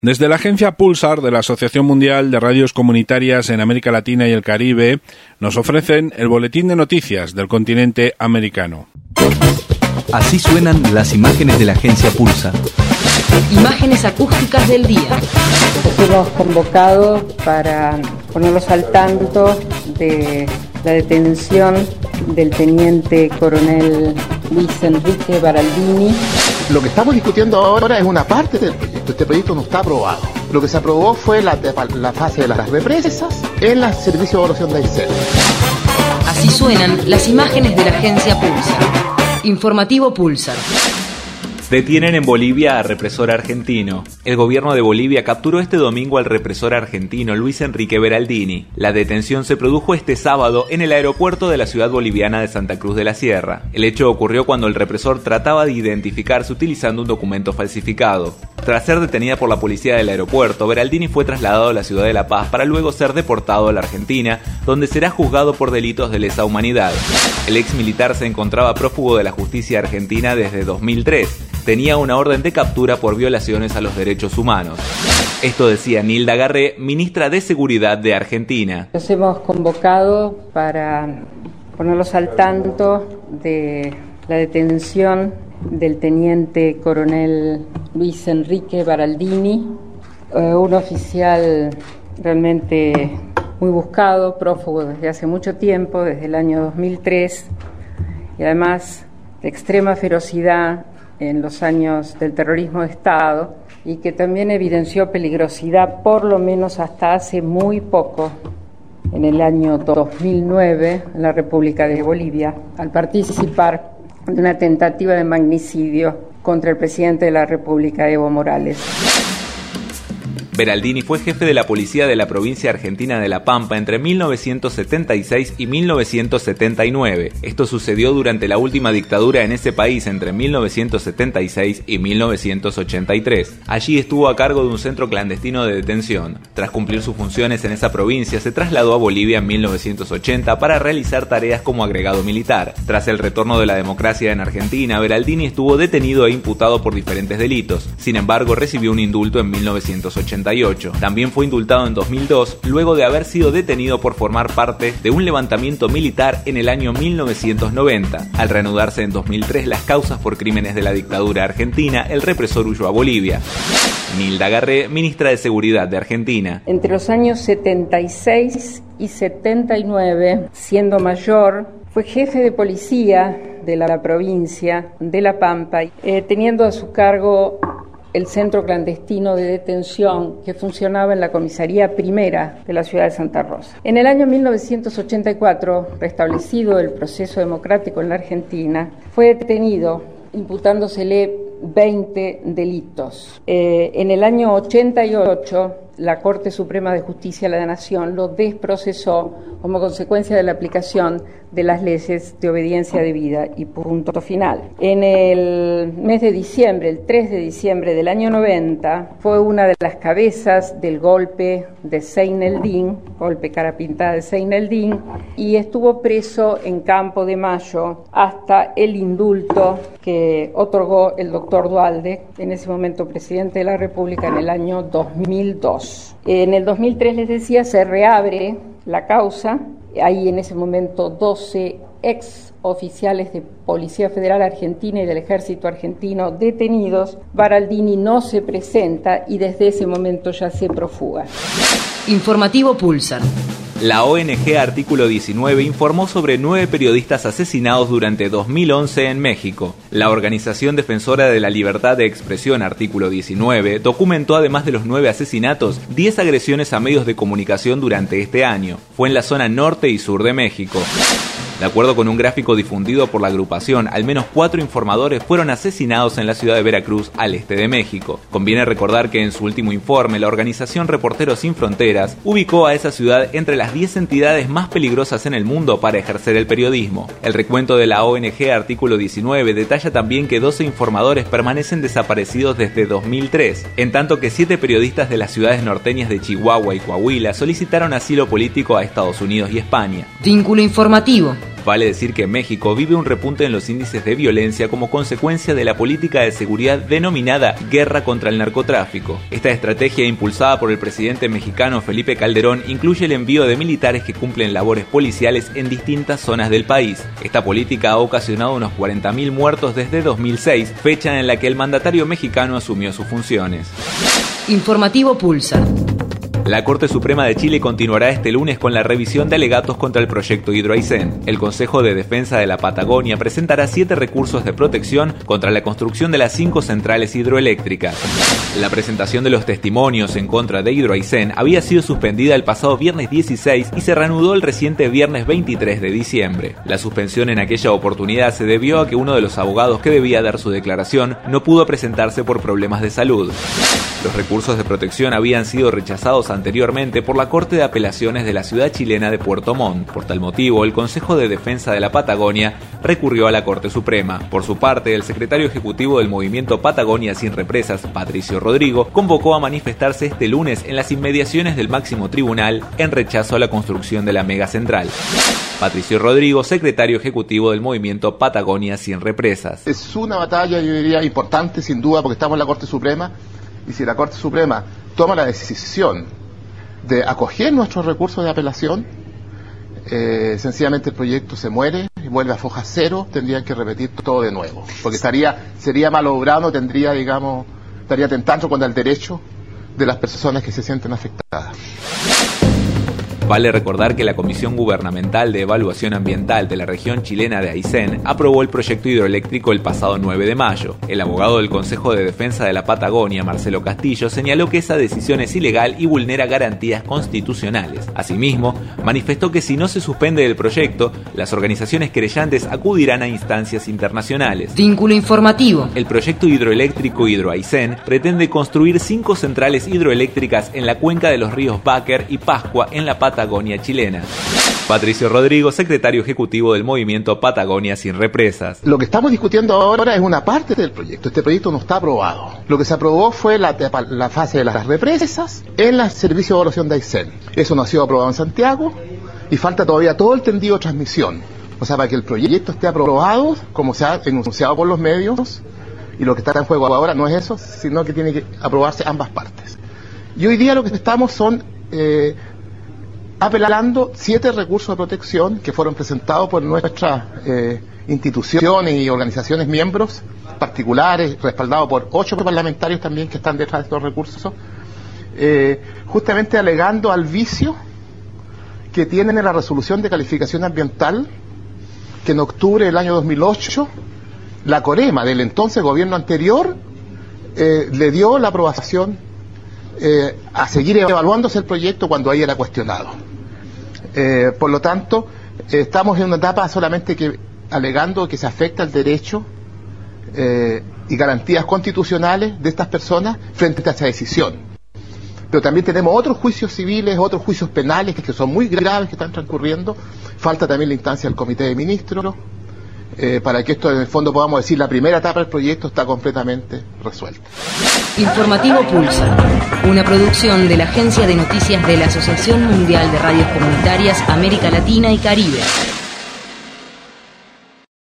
Desde la agencia Pulsar de la Asociación Mundial de Radios Comunitarias en América Latina y el Caribe, nos ofrecen el boletín de noticias del continente americano. Así suenan las imágenes de la agencia Pulsar. Imágenes acústicas del día. Hemos convocado para ponerlos al tanto de la detención del teniente coronel Luis Enrique Baraldini. Lo que estamos discutiendo ahora es una parte del proyecto. Este proyecto no está aprobado. Lo que se aprobó fue la fase de las represas en el servicio de evaluación de Aysén. Así suenan las imágenes de la agencia Pulsar. Informativo Pulsar. Detienen en Bolivia a represor argentino. El gobierno de Bolivia capturó este domingo al represor argentino Luis Enrique Baraldini. La detención se produjo este sábado en el aeropuerto de la ciudad boliviana de Santa Cruz de la Sierra. El hecho ocurrió cuando el represor trataba de identificarse utilizando un documento falsificado. Tras ser detenida por la policía del aeropuerto, Baraldini fue trasladado a la ciudad de La Paz para luego ser deportado a la Argentina, donde será juzgado por delitos de lesa humanidad. El ex militar se encontraba prófugo de la justicia argentina desde 2003. Tenía una orden de captura por violaciones a los derechos humanos. Esto decía Nilda Garré, ministra de Seguridad de Argentina. Los hemos convocado para ponerlos al tanto de la detención del teniente coronel Luis Enrique Baraldini, un oficial realmente muy buscado, prófugo desde hace mucho tiempo, desde el año 2003, y además de extrema ferocidad en los años del terrorismo de Estado, y que también evidenció peligrosidad por lo menos hasta hace muy poco, en el año 2009, en la República de Bolivia, al participar de una tentativa de magnicidio contra el presidente de la República, Evo Morales. Baraldini fue jefe de la policía de la provincia argentina de La Pampa entre 1976 y 1979. Esto sucedió durante la última dictadura en ese país entre 1976 y 1983. Allí estuvo a cargo de un centro clandestino de detención. Tras cumplir sus funciones en esa provincia, se trasladó a Bolivia en 1980 para realizar tareas como agregado militar. Tras el retorno de la democracia en Argentina, Baraldini estuvo detenido e imputado por diferentes delitos. Sin embargo, recibió un indulto en 1988. También fue indultado en 2002, luego de haber sido detenido por formar parte de un levantamiento militar en el año 1990. Al reanudarse en 2003 las causas por crímenes de la dictadura argentina, el represor huyó a Bolivia. Nilda Garré, ministra de Seguridad de Argentina. Entre los años 76 y 79, siendo mayor, fue jefe de policía de la provincia de La Pampa, teniendo a su cargo el centro clandestino de detención que funcionaba en la comisaría primera de la ciudad de Santa Rosa. En el año 1984, restablecido el proceso democrático en la Argentina, fue detenido imputándosele 20 delitos. En el año 88, la Corte Suprema de Justicia de la Nación lo desprocesó como consecuencia de la aplicación de las leyes de obediencia debida y punto final. En el mes de diciembre, el 3 de diciembre del año 90, fue una de las cabezas del golpe de Seyneldín, golpe cara pintada de Seyneldín, y estuvo preso en Campo de Mayo hasta el indulto que otorgó el doctor Duhalde, en ese momento presidente de la República, en el año 2002. En el 2003, les decía, se reabre la causa. Hay en ese momento 12 ex oficiales de Policía Federal Argentina y del Ejército Argentino detenidos. Baraldini no se presenta y desde ese momento ya se prófuga. Informativo Pulsar. La ONG Artículo 19 informó sobre 9 periodistas asesinados durante 2011 en México. La organización defensora de la libertad de expresión Artículo 19 documentó, además de los 9 asesinatos, 10 agresiones a medios de comunicación durante este año. Fue en la zona norte y sur de México. De acuerdo con un gráfico difundido por la agrupación, al menos 4 informadores fueron asesinados en la ciudad de Veracruz, al este de México. Conviene recordar que en su último informe, la organización Reporteros Sin Fronteras ubicó a esa ciudad entre las 10 entidades más peligrosas en el mundo para ejercer el periodismo. El recuento de la ONG Artículo 19 detalla también que 12 informadores permanecen desaparecidos desde 2003, en tanto que 7 periodistas de las ciudades norteñas de Chihuahua y Coahuila solicitaron asilo político a Estados Unidos y España. Vínculo informativo. Vale decir que México vive un repunte en los índices de violencia como consecuencia de la política de seguridad denominada Guerra contra el Narcotráfico. Esta estrategia, impulsada por el presidente mexicano Felipe Calderón, incluye el envío de militares que cumplen labores policiales en distintas zonas del país. Esta política ha ocasionado unos 40.000 muertos desde 2006, fecha en la que el mandatario mexicano asumió sus funciones. Informativo Pulsar. La Corte Suprema de Chile continuará este lunes con la revisión de alegatos contra el proyecto Hidro Aysén. El Consejo de Defensa de la Patagonia presentará 7 recursos de protección contra la construcción de las 5 centrales hidroeléctricas. La presentación de los testimonios en contra de Hidro Aysén había sido suspendida el pasado viernes 16 y se reanudó el reciente viernes 23 de diciembre. La suspensión en aquella oportunidad se debió a que uno de los abogados que debía dar su declaración no pudo presentarse por problemas de salud. Los recursos de protección habían sido rechazados anteriormente por la Corte de Apelaciones de la ciudad chilena de Puerto Montt. Por tal motivo, el Consejo de Defensa de la Patagonia recurrió a la Corte Suprema. Por su parte, el secretario ejecutivo del movimiento Patagonia Sin Represas, Patricio Rodrigo, convocó a manifestarse este lunes en las inmediaciones del máximo tribunal en rechazo a la construcción de la megacentral. Patricio Rodrigo, secretario ejecutivo del movimiento Patagonia Sin Represas. Es una batalla, yo diría, importante sin duda, porque estamos en la Corte Suprema, y si la Corte Suprema toma la decisión de acoger nuestros recursos de apelación, sencillamente el proyecto se muere y vuelve a foja cero, tendrían que repetir todo de nuevo, porque sería malogrado, estaría tentando contra el derecho de las personas que se sienten afectadas. Vale recordar que la Comisión Gubernamental de Evaluación Ambiental de la región chilena de Aysén aprobó el proyecto hidroeléctrico el pasado 9 de mayo. El abogado del Consejo de Defensa de la Patagonia, Marcelo Castillo, señaló que esa decisión es ilegal y vulnera garantías constitucionales. Asimismo, manifestó que si no se suspende el proyecto, las organizaciones querellantes acudirán a instancias internacionales. Vínculo informativo. El proyecto hidroeléctrico Hidro Aysén pretende construir 5 centrales hidroeléctricas en la cuenca de los ríos Báquer y Pascua en la Patagonia chilena. Patricio Rodrigo, secretario ejecutivo del movimiento Patagonia Sin Represas. Lo que estamos discutiendo ahora es una parte del proyecto. Este proyecto no está aprobado. Lo que se aprobó fue la fase de las represas en el servicio de evaluación de Aysén. Eso no ha sido aprobado en Santiago y falta todavía todo el tendido de transmisión. O sea, para que el proyecto esté aprobado, como se ha enunciado por los medios, y lo que está en juego ahora no es eso, sino que tiene que aprobarse ambas partes. Y hoy día lo que estamos son apelando 7 recursos de protección que fueron presentados por nuestras instituciones y organizaciones miembros particulares, respaldados por 8 parlamentarios también que están detrás de estos recursos, justamente alegando al vicio que tienen en la resolución de calificación ambiental que en octubre del año 2008 la Corema del entonces gobierno anterior le dio la aprobación a seguir evaluándose el proyecto cuando ahí era cuestionado. Por lo tanto, estamos en una etapa solamente alegando que se afecta el derecho y garantías constitucionales de estas personas frente a esta decisión. Pero también tenemos otros juicios civiles, otros juicios penales que son muy graves que están transcurriendo. Falta también la instancia del Comité de Ministros para que esto en el fondo podamos decir la primera etapa del proyecto está completamente resuelta. Informativo Pulsar, una producción de la Agencia de Noticias de la Asociación Mundial de Radios Comunitarias América Latina y Caribe.